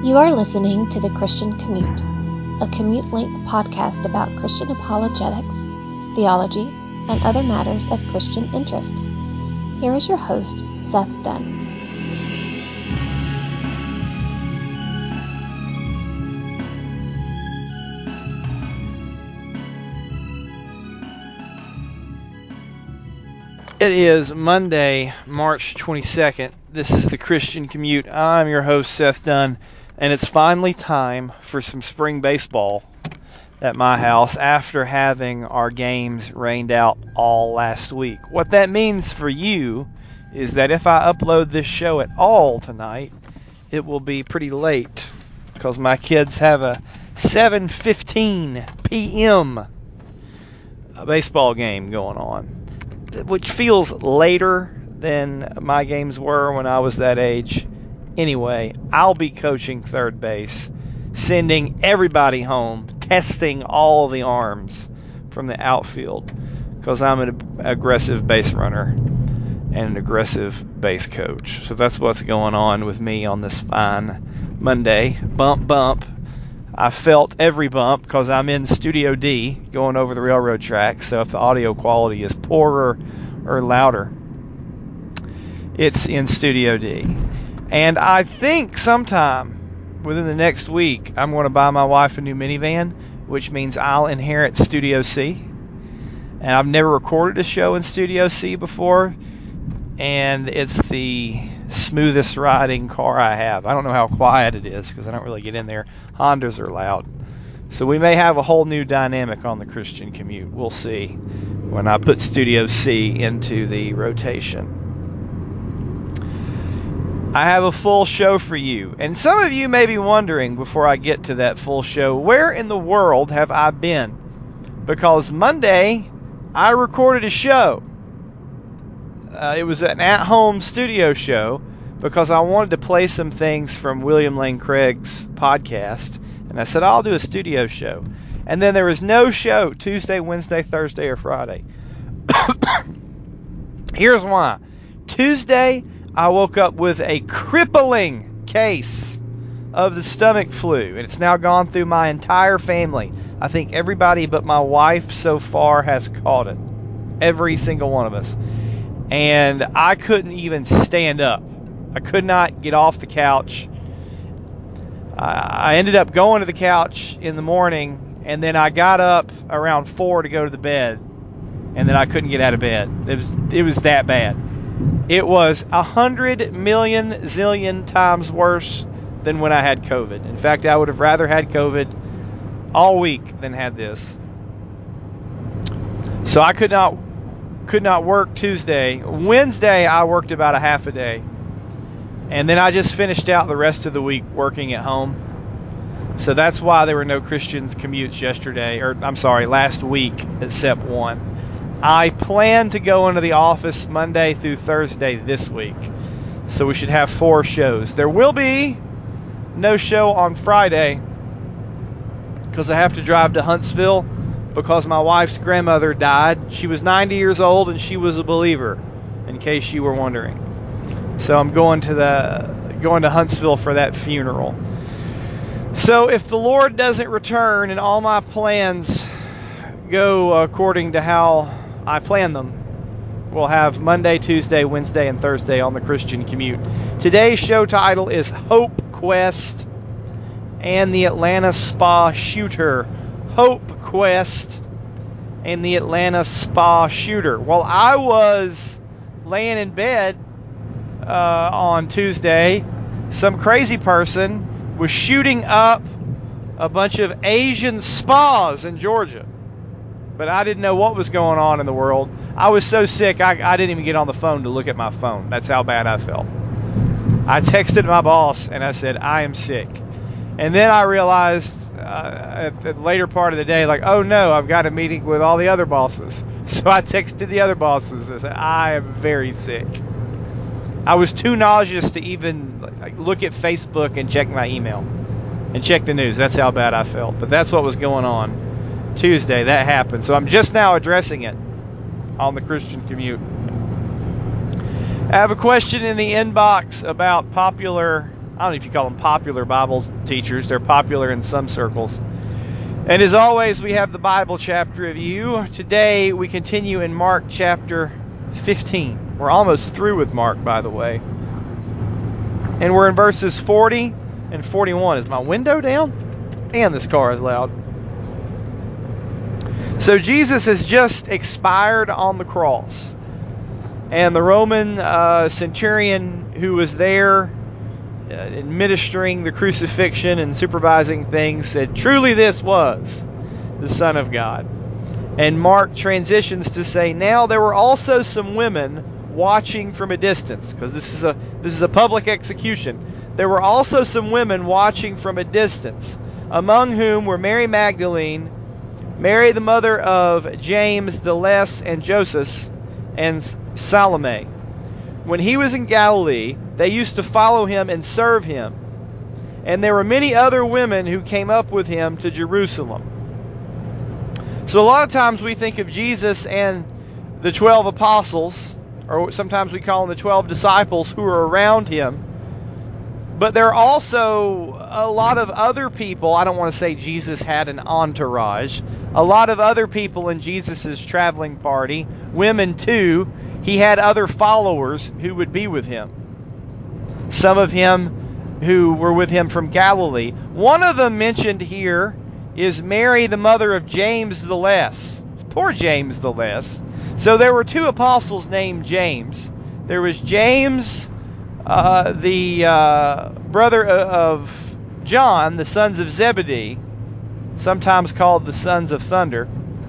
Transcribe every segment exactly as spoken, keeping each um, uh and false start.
You are listening to The Christian Commute, a commute-length podcast about Christian apologetics, theology, and other matters of Christian interest. Here is your host, Seth Dunn. It is Monday, March twenty-second. This is The Christian Commute. I'm your host, Seth Dunn, and it's finally time for some spring baseball at my house after having our games rained out all last week. What that means for you is that if I upload this show at all tonight, it will be pretty late because my kids have a seven fifteen p.m. baseball game going on, which feels later than my games were when I was that age. Anyway, I'll be coaching third base, sending everybody home, testing all the arms from the outfield, because I'm an aggressive base runner and an aggressive base coach. So that's what's going on with me on this fine Monday. Bump, bump. I felt every bump because I'm in Studio D going over the railroad tracks, so if the audio quality is poorer or louder, it's in Studio D. And I think sometime within the next week, I'm going to buy my wife a new minivan, which means I'll inherit Studio C. And I've never recorded a show in Studio C before, and it's the smoothest riding car I have. I don't know how quiet it is because I don't really get in there. Hondas are loud. So we may have a whole new dynamic on the Christian Commute. We'll see when I put Studio C into the rotation. I have a full show for you. And some of you may be wondering, before I get to that full show, where in the world have I been? Because Monday, I recorded a show. Uh, it was an at-home studio show because I wanted to play some things from William Lane Craig's podcast. And I said, I'll do a studio show. And then there was no show Tuesday, Wednesday, Thursday, or Friday. Here's why. Tuesday, I woke up with a crippling case of the stomach flu. And it's now gone through my entire family. I think everybody but my wife so far has caught it. Every single one of us. And I couldn't even stand up. I could not get off the couch. I ended up going to the couch in the morning, and then I got up around four to go to the bed, and then I couldn't get out of bed. It was it was that bad. It was a hundred million zillion times worse than when I had COVID. In fact, I would have rather had COVID all week than had this. So I could not could not work Tuesday. Wednesday, I worked about a half a day. And then I just finished out the rest of the week working at home. So that's why there were no Christian commutes yesterday, or I'm sorry, last week, except one. I plan to go into the office Monday through Thursday this week. So we should have four shows. There will be no show on Friday because I have to drive to Huntsville because my wife's grandmother died. She was ninety years old and she was a believer, in case you were wondering. So I'm going to the going to Huntsville for that funeral. So if the Lord doesn't return and all my plans go according to how I plan them, we'll have Monday, Tuesday, Wednesday, and Thursday on the Christian Commute. Today's show title is Hope Quest and the Atlanta Spa Shooter. Hope Quest and the Atlanta Spa Shooter. While I was laying in bed Uh, on Tuesday, some crazy person was shooting up a bunch of Asian spas in Georgia. But I didn't know what was going on in the world. I was so sick, I, I didn't even get on the phone to look at my phone. That's how bad I felt. I texted my boss and I said, I am sick. And then I realized uh, at the later part of the day, like, oh no, I've got a meeting with all the other bosses. So I texted the other bosses and said, I am very sick. I was too nauseous to even like, look at Facebook and check my email and check the news. That's how bad I felt. But that's what was going on Tuesday. That happened. So I'm just now addressing it on the Christian Commute. I have a question in the inbox about popular I don't know if you call them popular Bible teachers. They're popular in some circles. And as always, we have the Bible chapter review. Today, we continue in Mark chapter fifteen. We're almost through with Mark, by the way. And we're in verses forty and forty-one. Is my window down? And this car is loud. So Jesus has just expired on the cross. And the Roman uh, centurion who was there uh, administering the crucifixion and supervising things said, "Truly this was the Son of God." And Mark transitions to say, "Now there were also some women watching from a distance," because this is a this is a public execution. "There were also some women watching from a distance, among whom were Mary Magdalene, Mary the mother of James the Less and Joseph, and Salome. When he was in Galilee, they used to follow him and serve him. And there were many other women who came up with him to Jerusalem." So a lot of times we think of Jesus and the twelve apostles, or sometimes we call them the twelve disciples, who are around him. But there are also a lot of other people. I don't want to say Jesus had an entourage. A lot of other people in Jesus' traveling party, women too. He had other followers who would be with him. Some of him who were with him from Galilee. One of them mentioned here is Mary, the mother of James the Less. Poor James the Less. So there were two apostles named James. There was James, uh, the uh, brother of John, the sons of Zebedee, sometimes called the sons of thunder,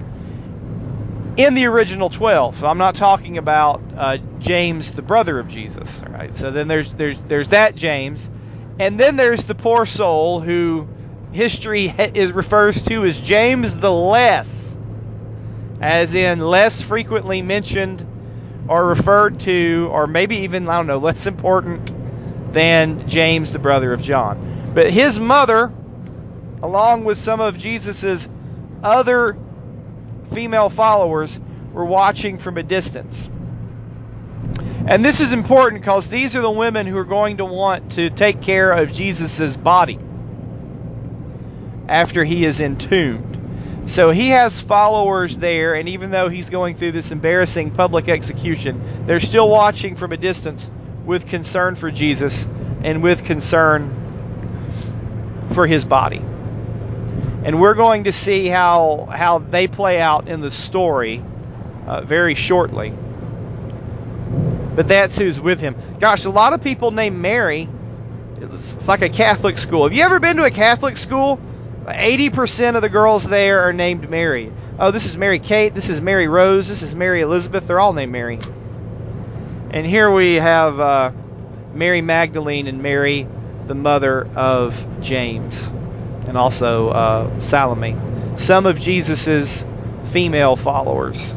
in the original twelve. So I'm not talking about uh, James, the brother of Jesus. All right. So then there's there's there's that James, and then there's the poor soul who history is refers to as James the Less, as in less frequently mentioned or referred to, or maybe even, I don't know, less important than James, the brother of John. But his mother, along with some of Jesus's other female followers, were watching from a distance. And this is important because these are the women who are going to want to take care of Jesus's body after he is entombed. So he has followers there, and even though he's going through this embarrassing public execution, they're still watching from a distance with concern for Jesus and with concern for his body. And we're going to see how how they play out in the story uh, very shortly. But that's who's with him. Gosh, a lot of people named Mary. It's like a Catholic school. Have you ever been to a Catholic school? eighty percent of the girls there are named Mary. Oh, this is Mary Kate. This is Mary Rose. This is Mary Elizabeth. They're all named Mary. And here we have uh, Mary Magdalene and Mary, the mother of James. And also uh, Salome, some of Jesus's female followers.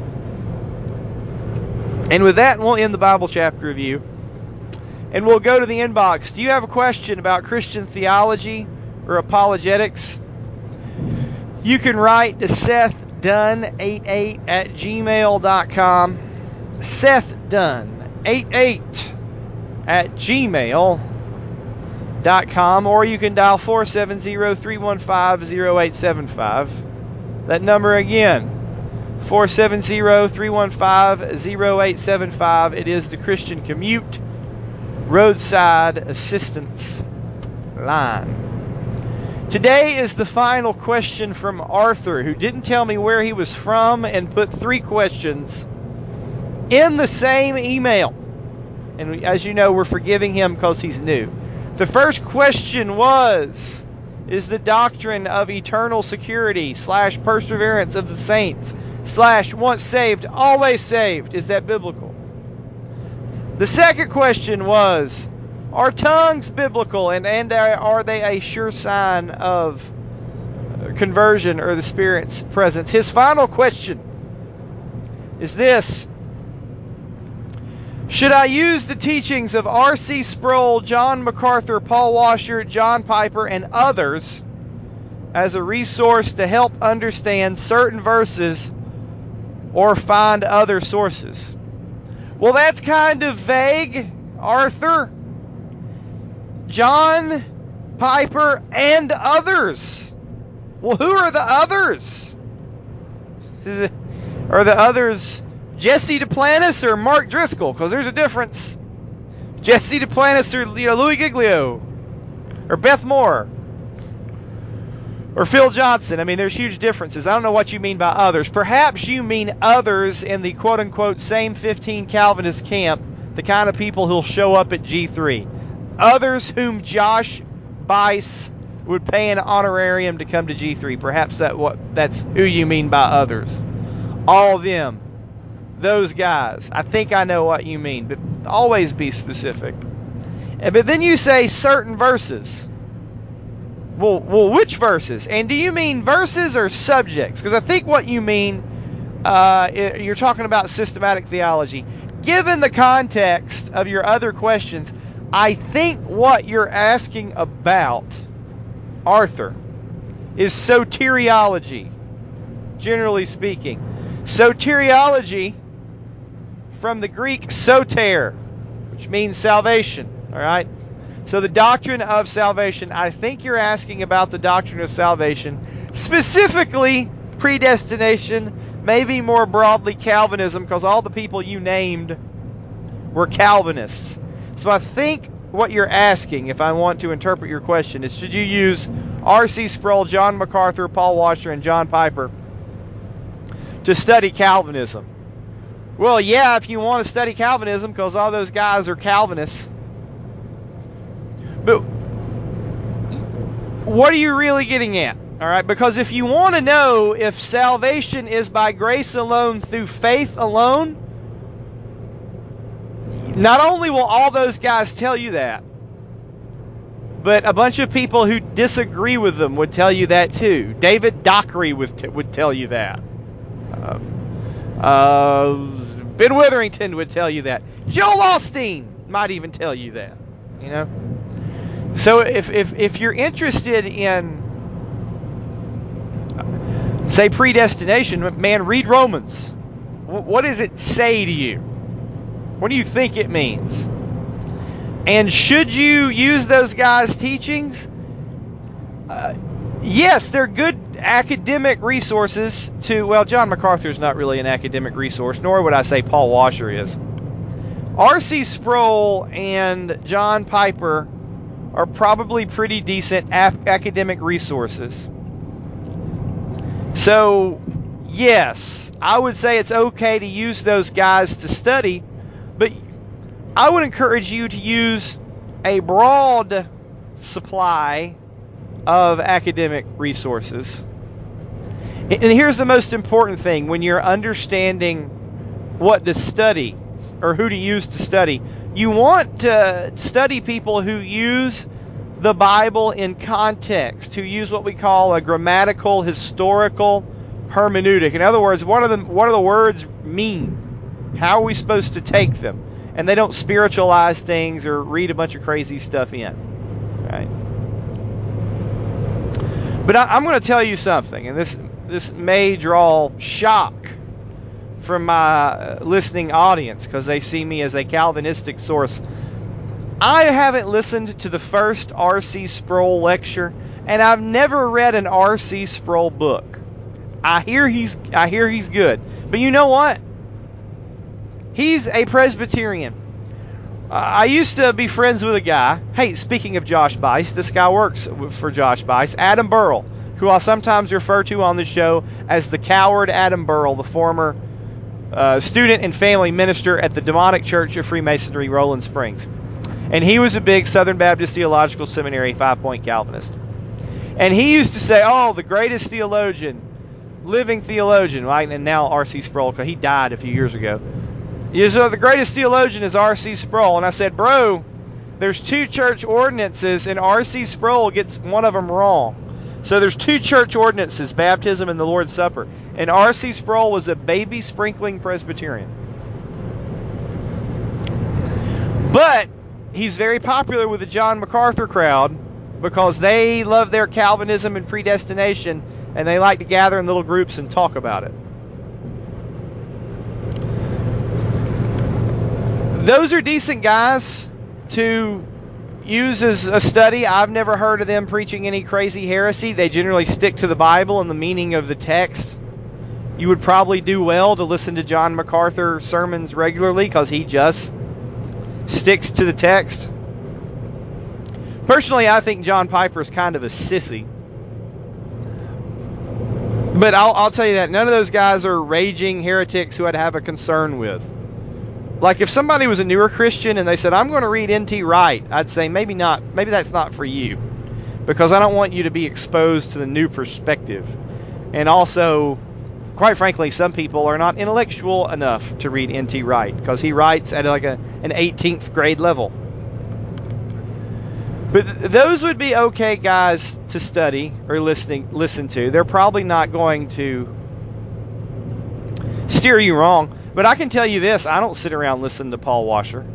And with that, we'll end the Bible chapter review. And we'll go to the inbox. Do you have a question about Christian theology or apologetics? You can write to Seth Dunn eighty-eight at gmail dot com. Seth Dunn eighty-eight at gmail dot com, or you can dial four seven zero, three one five, zero eight seven five. That number again, four seven zero, three one five, zero eight seven five. It is the Christian Commute Roadside Assistance Line. Today is the final question from Arthur, who didn't tell me where he was from and put three questions in the same email. And as you know, we're forgiving him because he's new. The first question was, is the doctrine of eternal security slash perseverance of the saints slash once saved, always saved, is that biblical? The second question was, are tongues biblical, and, and are they a sure sign of conversion or the Spirit's presence? His final question is this: should I use the teachings of R C Sproul, John MacArthur, Paul Washer, John Piper, and others as a resource to help understand certain verses or find other sources? Well, that's kind of vague, Arthur. John Piper and others. Well, who are the others? Is it, are the others Jesse Duplantis or Mark Driscoll? Because there's a difference. Jesse Duplantis or you know, Louis Giglio or Beth Moore or Phil Johnson. I mean, there's huge differences. I don't know what you mean by others. Perhaps you mean others in the quote-unquote same fifteen Calvinist camp, the kind of people who'll show up at G three. Others whom Josh Buice would pay an honorarium to come to G three. Perhaps that what that's who you mean by others. All of them. Those guys. I think I know what you mean, but always be specific. And, but then you say certain verses. Well, well, which verses? And do you mean verses or subjects? Because I think what you mean, uh, you're talking about systematic theology. Given the context of your other questions, I think what you're asking about, Arthur, is soteriology, generally speaking. Soteriology, from the Greek soter, which means salvation, all right? So the doctrine of salvation, I think you're asking about the doctrine of salvation, specifically predestination, maybe more broadly Calvinism, because all the people you named were Calvinists. So I think what you're asking, if I want to interpret your question, is should you use R C Sproul, John MacArthur, Paul Washer, and John Piper to study Calvinism? Well, yeah, if you want to study Calvinism, because all those guys are Calvinists. But what are you really getting at? All right, because if you want to know if salvation is by grace alone, through faith alone, not only will all those guys tell you that, but a bunch of people who disagree with them would tell you that too. David Dockery would, t- would tell you that. Uh, uh, Ben Witherington would tell you that. Joel Osteen might even tell you that. You know? So if, if, if you're interested in, say, predestination, man, read Romans. What does it say to you? What do you think it means? And should you use those guys' teachings? Uh, yes, they're good academic resources to, well, John MacArthur's not really an academic resource, nor would I say Paul Washer is. R C Sproul and John Piper are probably pretty decent af- academic resources. So, yes, I would say it's okay to use those guys to study, but I would encourage you to use a broad supply of academic resources. And here's the most important thing when you're understanding what to study or who to use to study. You want to study people who use the Bible in context, who use what we call a grammatical, historical hermeneutic. In other words, what, are the, what do the words mean? How are we supposed to take them? And they don't spiritualize things or read a bunch of crazy stuff in. Right? But I, I'm going to tell you something, and this this may draw shock from my listening audience because they see me as a Calvinistic source. I haven't listened to the first R C Sproul lecture, and I've never read an R C Sproul book. I hear he's I hear he's good, but you know what? He's a Presbyterian. Uh, I used to be friends with a guy. Hey, speaking of Josh Buice, this guy works for Josh Buice, Adam Burrell, who I'll sometimes refer to on the show as the coward Adam Burrell, the former uh, student and family minister at the Demonic Church of Freemasonry, Roland Springs. And he was a big Southern Baptist Theological Seminary five-point Calvinist. And he used to say, oh, the greatest theologian, living theologian, right? And now R C Sproul, because he died a few years ago. You know, the greatest theologian is R C Sproul. And I said, bro, there's two church ordinances, and R C Sproul gets one of them wrong. So there's two church ordinances, baptism and the Lord's Supper. And R C Sproul was a baby sprinkling Presbyterian. But he's very popular with the John MacArthur crowd because they love their Calvinism and predestination, and they like to gather in little groups and talk about it. Those are decent guys to use as a study. I've never heard of them preaching any crazy heresy. They generally stick to the Bible and the meaning of the text. You would probably do well to listen to John MacArthur sermons regularly because he just sticks to the text. Personally, I think John Piper is kind of a sissy. But I'll, I'll tell you that none of those guys are raging heretics who I'd have a concern with. Like if somebody was a newer Christian and they said, I'm going to read N T Wright, I'd say maybe not. Maybe that's not for you. Because I don't want you to be exposed to the new perspective. And also, quite frankly, some people are not intellectual enough to read N T Wright. Because he writes at like a, an eighteenth grade level. But th- those would be okay guys to study or listening, listen to. They're probably not going to steer you wrong. But I can tell you this, I don't sit around listening to Paul Washer.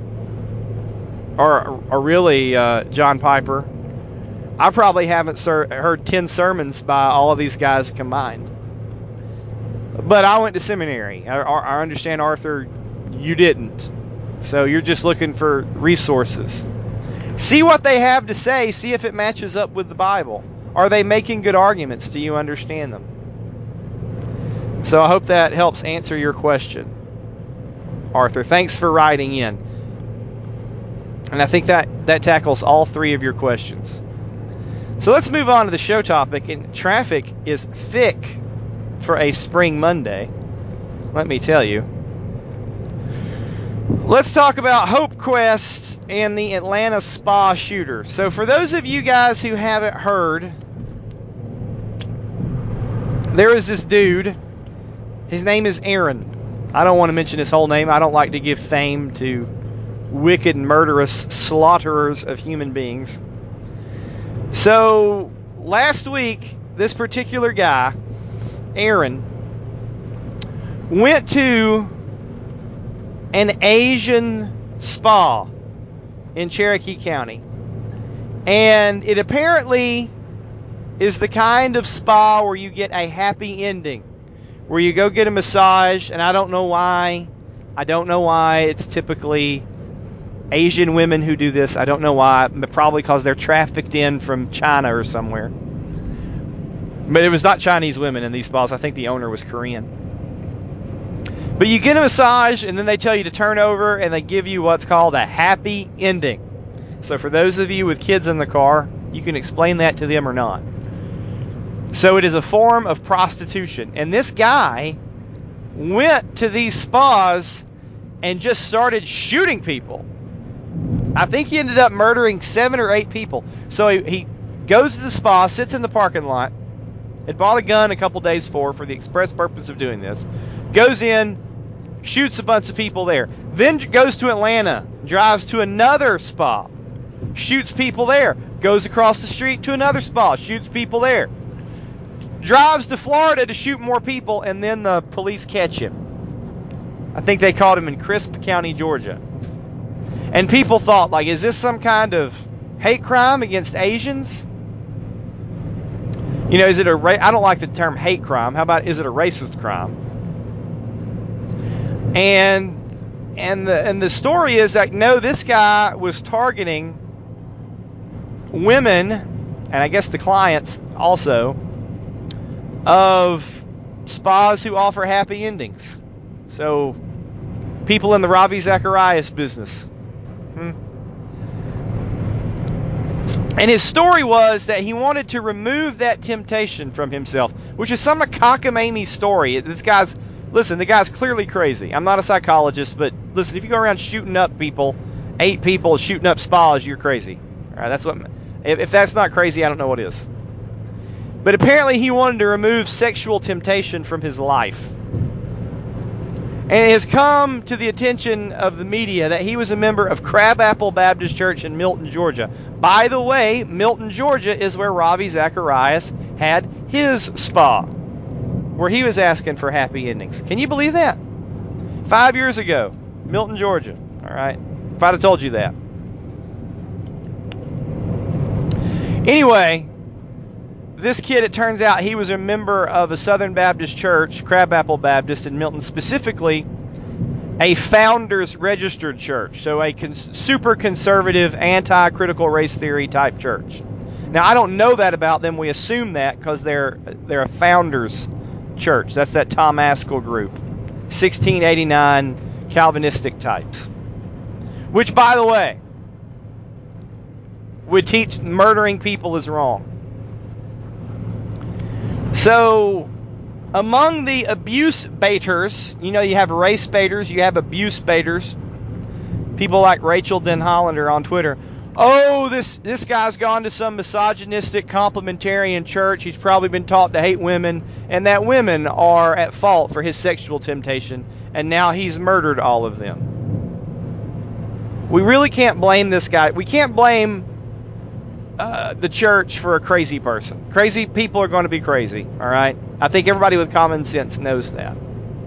Or, or really uh, John Piper. I probably haven't ser- heard ten sermons by all of these guys combined. But I went to seminary. I, I understand, Arthur, you didn't. So you're just looking for resources. See what they have to say. See if it matches up with the Bible. Are they making good arguments? Do you understand them? So I hope that helps answer your question, Arthur. Thanks for writing in. And I think that, that tackles all three of your questions. So let's move on to the show topic. And traffic is thick for a spring Monday, let me tell you. Let's talk about Hope Quest and the Atlanta spa shooter. So for those of you guys who haven't heard, there is this dude. His name is Aaron. I don't want to mention his whole name. I don't like to give fame to wicked, murderous slaughterers of human beings. So last week, this particular guy, Aaron, went to an Asian spa in Cherokee County. And it apparently is the kind of spa where you get a happy ending. Where you go get a massage, and I don't know why. I don't know why it's typically Asian women who do this. I don't know why. Probably because they're trafficked in from China or somewhere. But it was not Chinese women in these spas. I think the owner was Korean. But you get a massage, and then they tell you to turn over, and they give you what's called a happy ending. So for those of you with kids in the car, you can explain that to them or not. So it is a form of prostitution. And this guy went to these spas and just started shooting people. I think he ended up murdering seven or eight people. So he, he goes to the spa, sits in the parking lot, had bought a gun a couple days for, for the express purpose of doing this, goes in, shoots a bunch of people there, then goes to Atlanta, drives to another spa, shoots people there, goes across the street to another spa, shoots people there, drives to Florida to shoot more people, and then the police catch him. I think they caught him in Crisp County, Georgia. And people thought, like, is this some kind of hate crime against Asians? You know, is it a ra- I don't like the term hate crime. How about, is it a racist crime? And and the and the story is that no, this guy was targeting women, and I guess the clients also, of spas who offer happy endings. So, people in the Ravi Zacharias business. Hmm. And his story was that he wanted to remove that temptation from himself, which is some of cockamamie story. This guy's, listen, the guy's clearly crazy. I'm not a psychologist, but listen, if you go around shooting up people, eight people shooting up spas, you're crazy. All right, that's what. If, if that's not crazy, I don't know what is. But apparently he wanted to remove sexual temptation from his life. And it has come to the attention of the media that he was a member of Crabapple Baptist Church in Milton, Georgia. By the way, Milton, Georgia is where Ravi Zacharias had his spa, where he was asking for happy endings. Can you believe that? Five years ago, Milton, Georgia. All right. If I'd have told you that. Anyway, this kid, it turns out he was a member of a Southern Baptist church, Crabapple Baptist in Milton specifically, a founders registered church, so a cons- super conservative, anti-critical race theory type church. Now, I don't know that about them. We assume that because they're they're a founders church. That's that Tom Askell group, sixteen eighty-nine Calvinistic types. Which, by the way, would teach murdering people is wrong. So, among the abuse baiters, you know, you have race baiters, you have abuse baiters. People like Rachel Den Hollander on Twitter. Oh, this, this guy's gone to some misogynistic complementarian church. He's probably been taught to hate women, and that women are at fault for his sexual temptation, and now he's murdered all of them. We really can't blame this guy. We can't blame uh, the church for a crazy person. Crazy people are going to be crazy, all right? I think everybody with common sense knows that.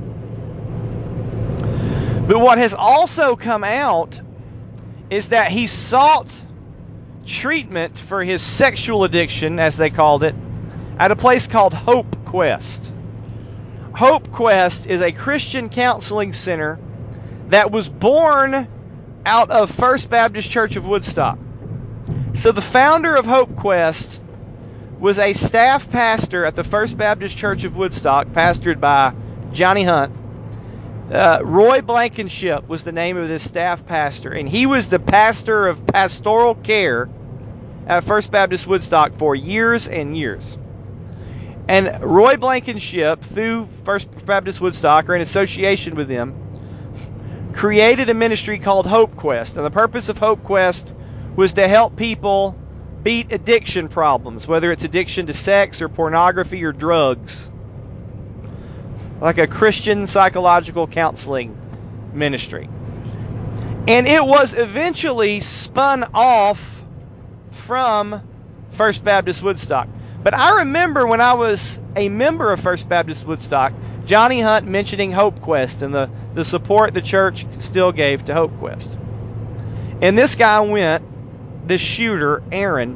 But what has also come out is that he sought treatment for his sexual addiction, as they called it, at a place called Hope Quest. Hope Quest is a Christian counseling center that was born out of First Baptist Church of Woodstock. So the founder of Hope Quest was a staff pastor at the First Baptist Church of Woodstock, pastored by Johnny Hunt. Uh, Roy Blankenship was the name of this staff pastor, and he was the pastor of pastoral care at First Baptist Woodstock for years and years. And Roy Blankenship, through First Baptist Woodstock, or in association with them, created a ministry called Hope Quest. And the purpose of Hope Quest was to help people beat addiction problems, whether it's addiction to sex or pornography or drugs. Like a Christian psychological counseling ministry. And it was eventually spun off from First Baptist Woodstock. But I remember when I was a member of First Baptist Woodstock, Johnny Hunt mentioning Hope Quest and the, the support the church still gave to Hope Quest. And this guy went, this shooter, Aaron,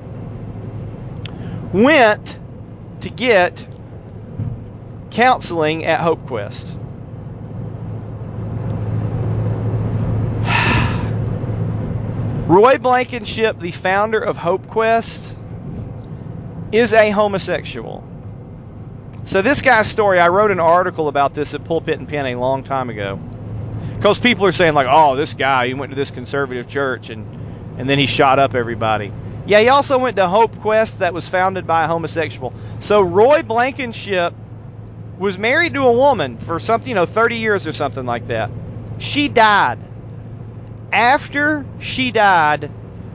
went to get counseling at Hope Quest. Roy Blankenship, the founder of Hope Quest, is a homosexual. So this guy's story, I wrote an article about this at Pulpit and Pen a long time ago. Because people are saying like, oh, this guy, he went to this conservative church and, and then he shot up everybody. Yeah, he also went to Hope Quest that was founded by a homosexual. So Roy Blankenship was married to a woman for something, you know, thirty years or something like that. She died. After she died,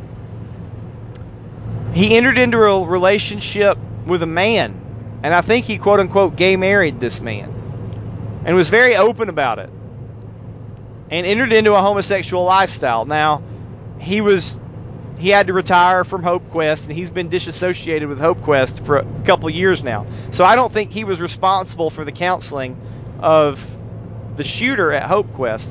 he entered into a relationship with a man. And I think he, quote unquote, gay married this man. And was very open about it. And entered into a homosexual lifestyle. Now, he was... He had to retire from Hope Quest, and he's been disassociated with Hope Quest for a couple years now. So I don't think he was responsible for the counseling of the shooter at Hope Quest.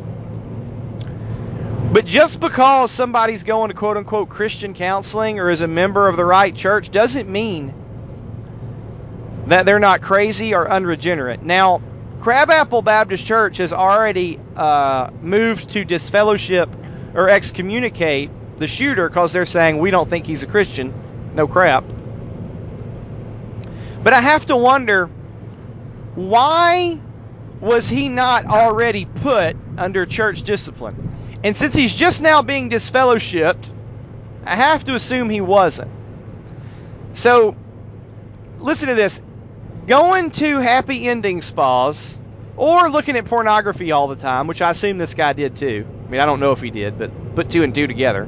But just because somebody's going to quote-unquote Christian counseling or is a member of the right church doesn't mean that they're not crazy or unregenerate. Now, Crabapple Baptist Church has already uh, moved to disfellowship or excommunicate the shooter because they're saying we don't think he's a Christian. No crap. But I have to wonder, why was he not already put under church discipline? And since he's just now being disfellowshipped, I have to assume he wasn't. So, listen to this. Going to happy ending spas or looking at pornography all the time, which I assume this guy did too. I mean, I don't know if he did, but put two and two together.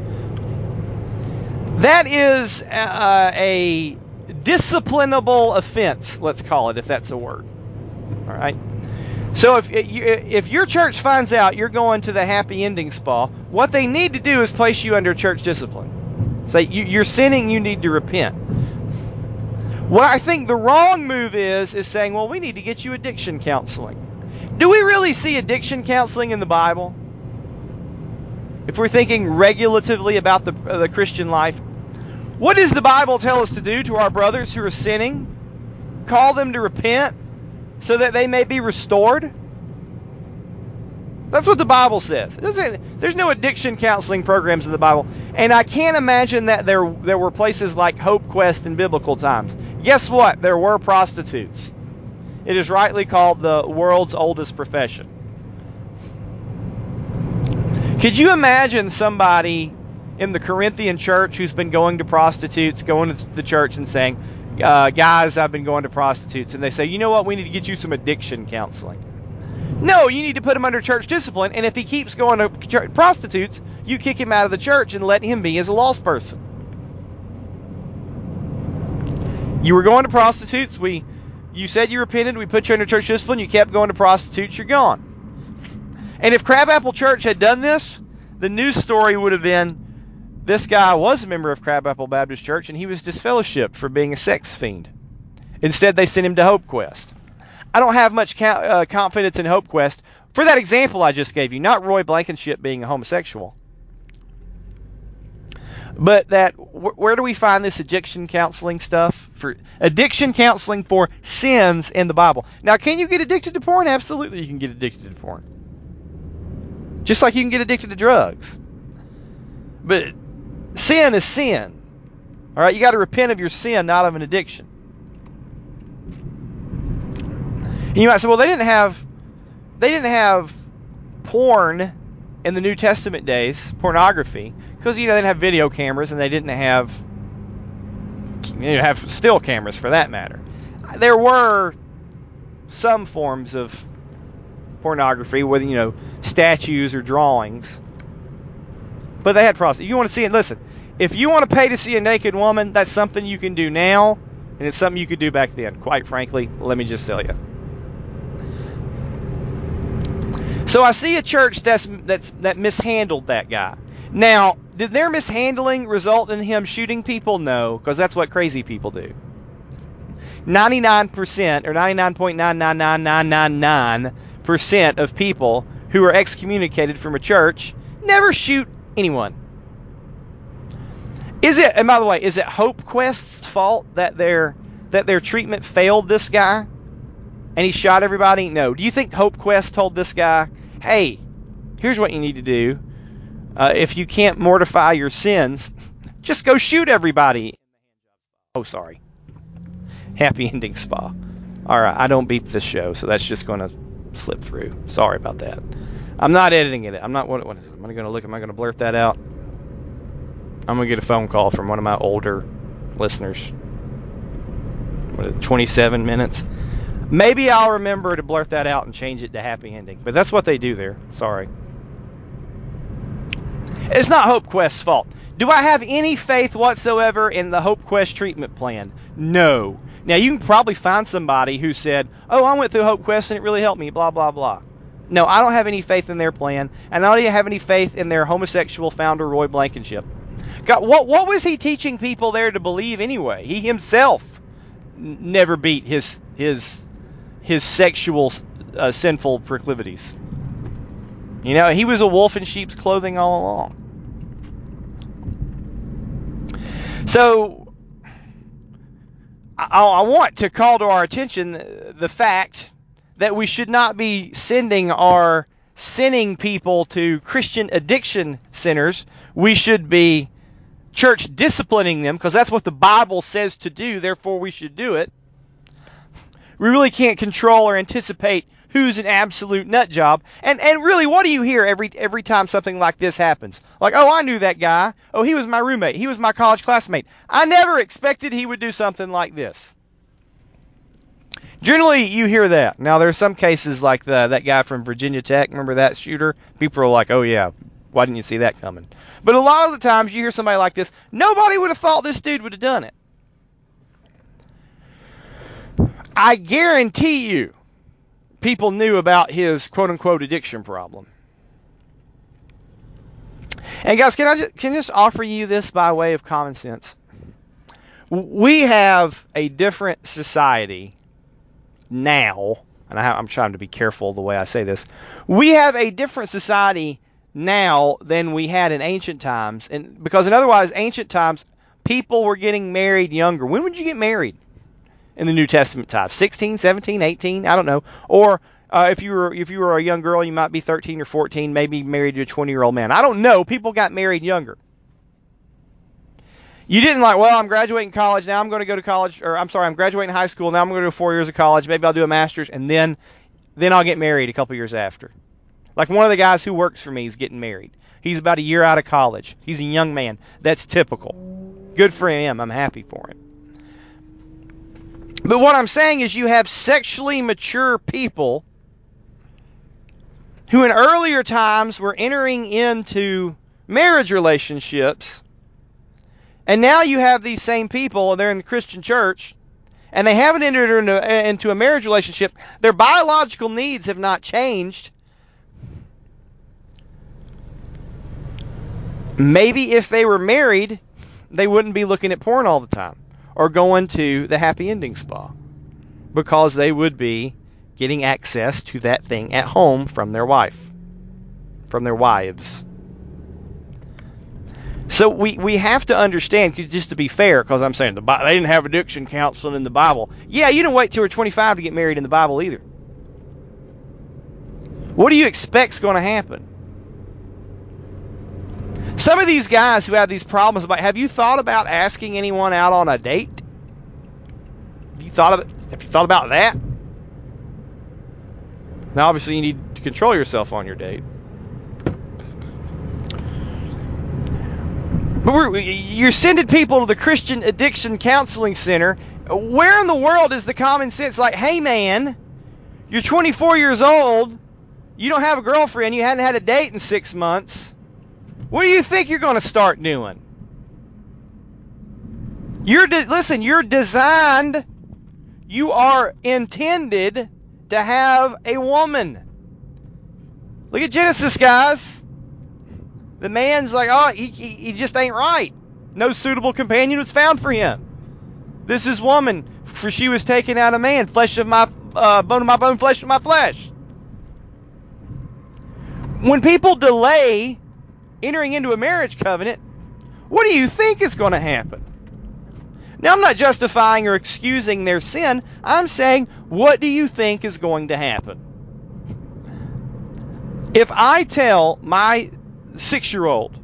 That is uh, a disciplinable offense, let's call it, if that's a word. All right? So if if your church finds out you're going to the happy ending spa, what they need to do is place you under church discipline. Say, you're sinning, you need to repent. What I think the wrong move is, is saying, well, we need to get you addiction counseling. Do we really see addiction counseling in the Bible? If we're thinking regulatively about the, uh, the Christian life, what does the Bible tell us to do to our brothers who are sinning? Call them to repent so that they may be restored? That's what the Bible says. It doesn't, there's no addiction counseling programs in the Bible. And I can't imagine that there, there were places like Hope Quest in biblical times. Guess what? There were prostitutes. It is rightly called the world's oldest profession. Could you imagine somebody in the Corinthian church who's been going to prostitutes, going to the church and saying, uh, guys, I've been going to prostitutes. And they say, you know what? We need to get you some addiction counseling. No, you need to put him under church discipline. And if he keeps going to church, prostitutes, you kick him out of the church and let him be as a lost person. You were going to prostitutes. We, you said you repented. We put you under church discipline. You kept going to prostitutes. You're gone. And if Crabapple Church had done this, the news story would have been, this guy was a member of Crabapple Baptist Church and he was disfellowshipped for being a sex fiend. Instead, they sent him to Hope Quest. I don't have much ca- uh, confidence in Hope Quest for that example I just gave you, not Roy Blankenship being a homosexual. But that, wh- where do we find this addiction counseling stuff? For addiction counseling for sins in the Bible. Now, can you get addicted to porn? Absolutely, you can get addicted to porn. Just like you can get addicted to drugs. But sin is sin. All right, you got to repent of your sin, not of an addiction. And you might say, well, they didn't have, they didn't have porn in the New Testament days, pornography, because you know they didn't have video cameras and they didn't have, you know, have still cameras for that matter. There were some forms of pornography with, you know, statues or drawings, but they had prostitutes. You want to see it? Listen, if you want to pay to see a naked woman, that's something you can do now, and it's something you could do back then. Quite frankly, let me just tell you. So I see a church that's that's that mishandled that guy. Now, did their mishandling result in him shooting people? No, because that's what crazy people do. ninety-nine percent or ninety-nine point nine nine nine nine nine nine percent of people who are excommunicated from a church never shoot anyone. Is it, and by the way, is it Hope Quest's fault that their that their treatment failed this guy and he shot everybody? No. Do you think Hope Quest told this guy, hey, here's what you need to do. Uh, if you can't mortify your sins, just go shoot everybody. Oh, sorry. Happy ending spa. All right, I don't beep this show, so that's just going to slip through. Sorry about that. I'm not editing it. I'm not. What, what is it? Am I going to look? Am I going to blurt that out? I'm going to get a phone call from one of my older listeners. What is it, twenty-seven minutes? Maybe I'll remember to blurt that out and change it to happy ending. But that's what they do there. Sorry. It's not Hope Quest's fault. Do I have any faith whatsoever in the Hope Quest treatment plan? No. Now, you can probably find somebody who said, oh, I went through Hope Quest and it really helped me, blah, blah, blah. No, I don't have any faith in their plan, and I don't even have any faith in their homosexual founder, Roy Blankenship. God, what, what was he teaching people there to believe anyway? He himself n- never beat his his his sexual uh, sinful proclivities. You know, he was a wolf in sheep's clothing all along. So, I, I want to call to our attention the fact that we should not be sending our sinning people to Christian addiction centers. We should be church disciplining them, because that's what the Bible says to do, therefore we should do it. We really can't control or anticipate who's an absolute nut job. And and really, what do you hear every every time something like this happens? Like, oh, I knew that guy. Oh, he was my roommate. He was my college classmate. I never expected he would do something like this. Generally, you hear that. Now, there's some cases like the, that guy from Virginia Tech. Remember that shooter? People are like, oh, yeah, why didn't you see that coming? But a lot of the times you hear somebody like this, nobody would have thought this dude would have done it. I guarantee you people knew about his quote-unquote addiction problem. And guys, can I just, can I just offer you this by way of common sense? We have a different society now, and I, I'm trying to be careful the way I say this. We have a different society now than we had in ancient times, and because in otherwise ancient times people were getting married younger. When would you get married in the New Testament times? sixteen, seventeen, eighteen, I don't know. Or Uh, if you were if you were a young girl, you might be thirteen or fourteen, maybe married to a twenty-year-old man. I don't know. People got married younger. You didn't like, well, I'm graduating college, now I'm going to go to college, or I'm sorry, I'm graduating high school, now I'm going to do four years of college, maybe I'll do a master's, and then then I'll get married a couple years after. Like one of the guys who works for me is getting married. He's about a year out of college. He's a young man. That's typical. Good for him. I'm happy for him. But what I'm saying is you have sexually mature people who in earlier times were entering into marriage relationships, and now you have these same people, and they're in the Christian church, and they haven't entered into, into a marriage relationship. Their biological needs have not changed. Maybe if they were married, they wouldn't be looking at porn all the time or going to the happy ending spa, because they would be getting access to that thing at home from their wife, from their wives. So we, we have to understand, just to be fair, because I'm saying the Bible, they didn't have addiction counseling in the Bible. Yeah, you didn't wait till you're twenty-five to get married in the Bible either. What do you expect's going to happen? Some of these guys who have these problems, about, have you thought about asking anyone out on a date? Have you thought of, have you thought about that? Now, obviously, you need to control yourself on your date. But we're, you're sending people to the Christian Addiction Counseling Center. Where in the world is the common sense like, hey, man, you're twenty-four years old, you don't have a girlfriend, you hadn't had a date in six months. What do you think you're going to start doing? You're de- listen, you're designed, you are intended to have a woman. Look at Genesis, guys. The man's like, oh, he, he, he just ain't right. No suitable companion was found for him. This is woman, for she was taken out of man, flesh of my uh, bone of my bone, flesh of my flesh. When people delay entering into a marriage covenant, what do you think is going to happen? Now, I'm not justifying or excusing their sin. I'm saying, what do you think is going to happen? If I tell my six-year-old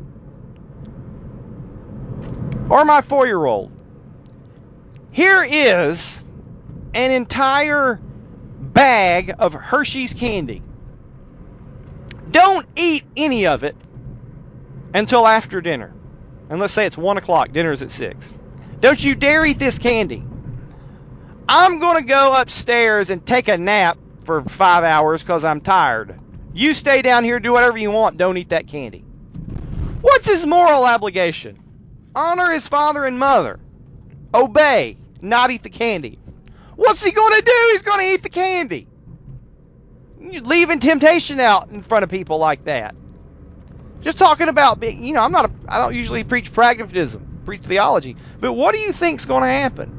or my four-year-old, here is an entire bag of Hershey's candy, don't eat any of it until after dinner. And let's say it's one o'clock, dinner's at six. Don't you dare eat this candy. I'm going to go upstairs and take a nap for five hours because I'm tired. You stay down here, do whatever you want, don't eat that candy. What's his moral obligation? Honor his father and mother. Obey, not eat the candy. What's he going to do? He's going to eat the candy. You're leaving temptation out in front of people like that. Just talking about, you know, I'm not, a, I don't usually preach pragmatism, preach theology. But what do you think's going to happen?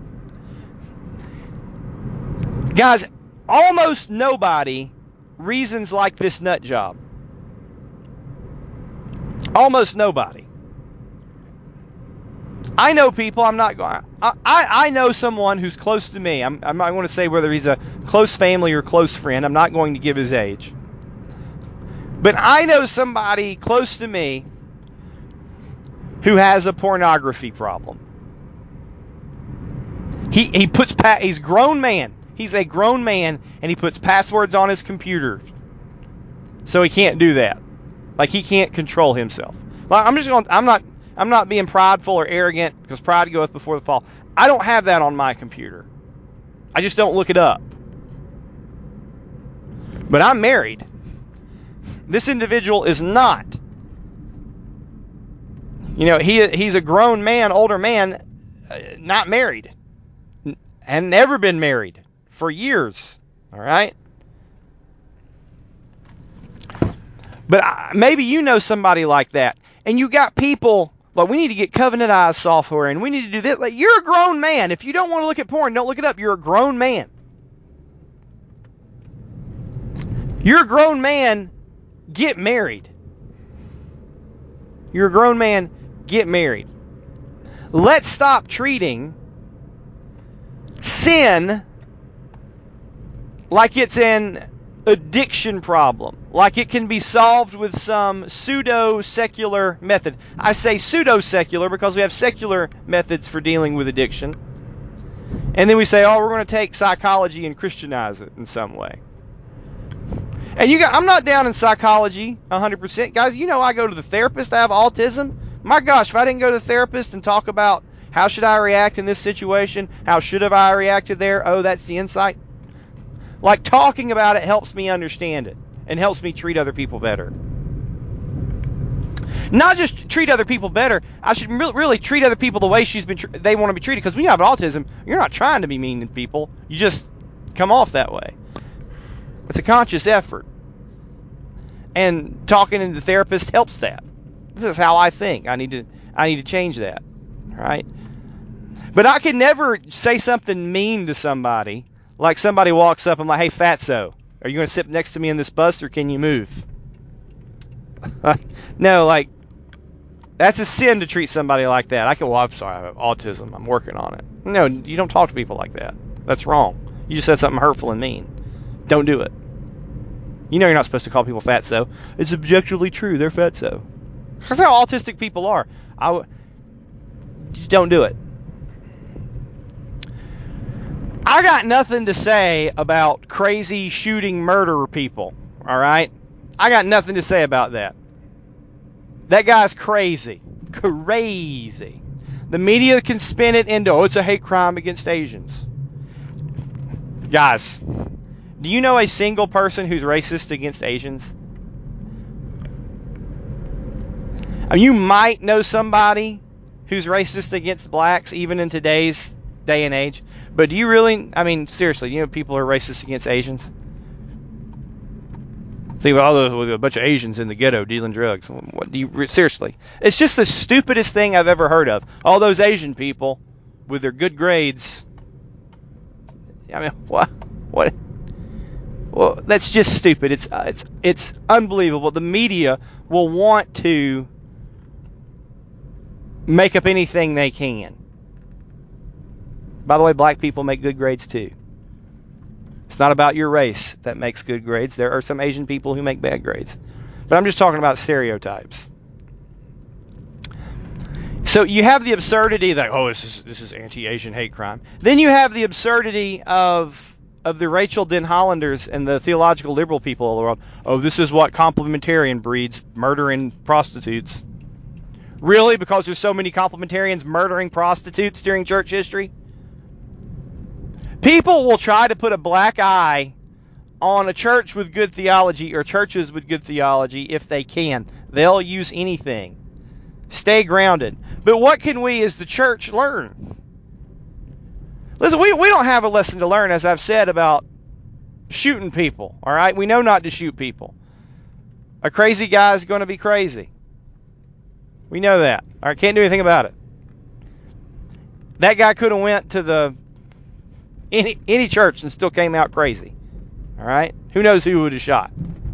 Guys, almost nobody reasons like this nut job. Almost nobody. I know people, I'm not going, I, I, I know someone who's close to me. I'm, I'm not going to say whether he's a close family or close friend. I'm not going to give his age. But I know somebody close to me who has a pornography problem. He he puts pa- he's a grown man. He's a grown man, and he puts passwords on his computer, so he can't do that. Like, he can't control himself. Like, I'm just going. I'm not. I'm not being prideful or arrogant, because pride goeth before the fall. I don't have that on my computer. I just don't look it up. But I'm married. This individual is not. You know, he he's a grown man, older man, uh, not married. And never been married for years. All right? But I, maybe you know somebody like that. And you got people, like, we need to get Covenant Eyes software, and we need to do this. Like, you're a grown man. If you don't want to look at porn, don't look it up. You're a grown man. You're a grown man. Get married. You're a grown man. Get married. Let's stop treating sin like it's an addiction problem, like it can be solved with some pseudo-secular method. I say pseudo-secular because we have secular methods for dealing with addiction. And then we say, oh, we're going to take psychology and Christianize it in some way. And you got, I'm not down in psychology one hundred percent. Guys, you know I go to the therapist. I have autism. My gosh, if I didn't go to the therapist and talk about how should I react in this situation, how should have I reacted there, oh, that's the insight. Like, talking about it helps me understand it and helps me treat other people better. Not just treat other people better, I should re- really treat other people the way she's been. Tr- they want to be treated. Because when you have autism, you're not trying to be mean to people. You just come off that way. It's a conscious effort. And talking to the therapist helps that. This is how I think. I need to. I need to change that. All right. But I can never say something mean to somebody. Like somebody walks up and I'm like, hey, fatso, are you going to sit next to me in this bus or can you move? No, like, that's a sin to treat somebody like that. I can, well, I'm sorry, I have autism. I'm working on it. No, you don't talk to people like that. That's wrong. You just said something hurtful and mean. Don't do it. You know you're not supposed to call people fatso. It's objectively true. They're fatso. That's how autistic people are. I w- just don't do it. I got nothing to say about crazy shooting murderer people, all right? I got nothing to say about that. That guy's crazy. Crazy. The media can spin it into, oh, it's a hate crime against Asians. Guys, do you know a single person who's racist against Asians? I mean, you might know somebody who's racist against blacks, even in today's day and age. But do you really, I mean, seriously, you know people are racist against Asians? Think about all the, a bunch of Asians in the ghetto dealing drugs. What do you, seriously? It's just the stupidest thing I've ever heard of. All those Asian people with their good grades. I mean, what? What? Well, that's just stupid. It's, uh, it's, it's unbelievable. The media will want to make up anything they can. By the way, black people make good grades too. It's not about your race that makes good grades. There are some Asian people who make bad grades. But I'm just talking about stereotypes. So you have the absurdity that, oh, this is this is anti-Asian hate crime. Then you have the absurdity of of the Rachel Den Hollanders and the theological liberal people of the world. Oh, this is what complementarian breeds, murdering prostitutes. Really? Because there's so many complementarians murdering prostitutes during church history? People will try to put a black eye on a church with good theology or churches with good theology if they can. They'll use anything. Stay grounded. But what can we as the church learn? Listen, we, we don't have a lesson to learn, as I've said, about shooting people. All right? We know not to shoot people. A crazy guy is going to be crazy. We know that. All right? Can't do anything about it. That guy could have went to the Any any church and still came out crazy. All right? Who knows who would have shot?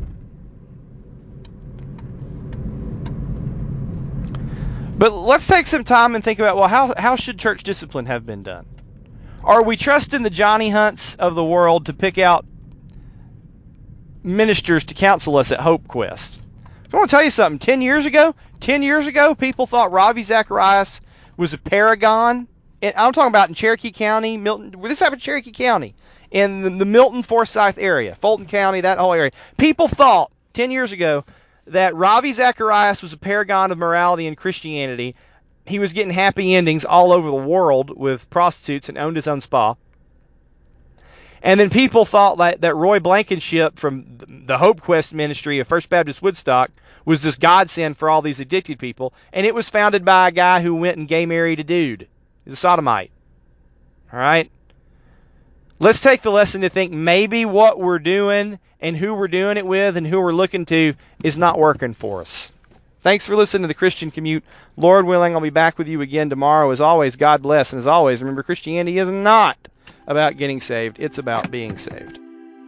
But let's take some time and think about, well, how, how should church discipline have been done? Are we trusting the Johnny Hunts of the world to pick out ministers to counsel us at Hope Quest? I want to tell you something. Ten years ago, ten years ago, people thought Ravi Zacharias was a paragon. And I'm talking about in Cherokee County, Milton. This happened in Cherokee County, in the, the Milton, Forsyth area, Fulton County, that whole area. People thought ten years ago that Ravi Zacharias was a paragon of morality and Christianity. He was getting happy endings all over the world with prostitutes and owned his own spa. And then people thought that, that Roy Blankenship from the Hope Quest ministry of First Baptist Woodstock was this godsend for all these addicted people. And it was founded by a guy who went and gay married a dude. He's a sodomite. All right? Let's take the lesson to think maybe what we're doing and who we're doing it with and who we're looking to is not working for us. Thanks for listening to the Christian Commute. Lord willing, I'll be back with you again tomorrow. As always, God bless. And as always, remember, Christianity is not about getting saved. It's about being saved.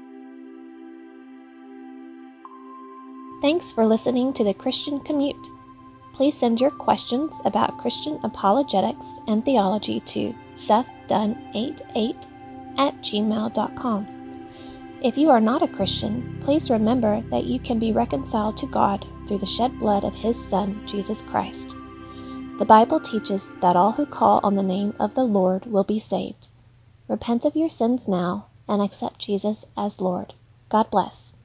Thanks for listening to the Christian Commute. Please send your questions about Christian apologetics and theology to seth dunn eighty-eight at gmail dot com. If you are not a Christian, please remember that you can be reconciled to God through the shed blood of His Son, Jesus Christ. The Bible teaches that all who call on the name of the Lord will be saved. Repent of your sins now and accept Jesus as Lord. God bless.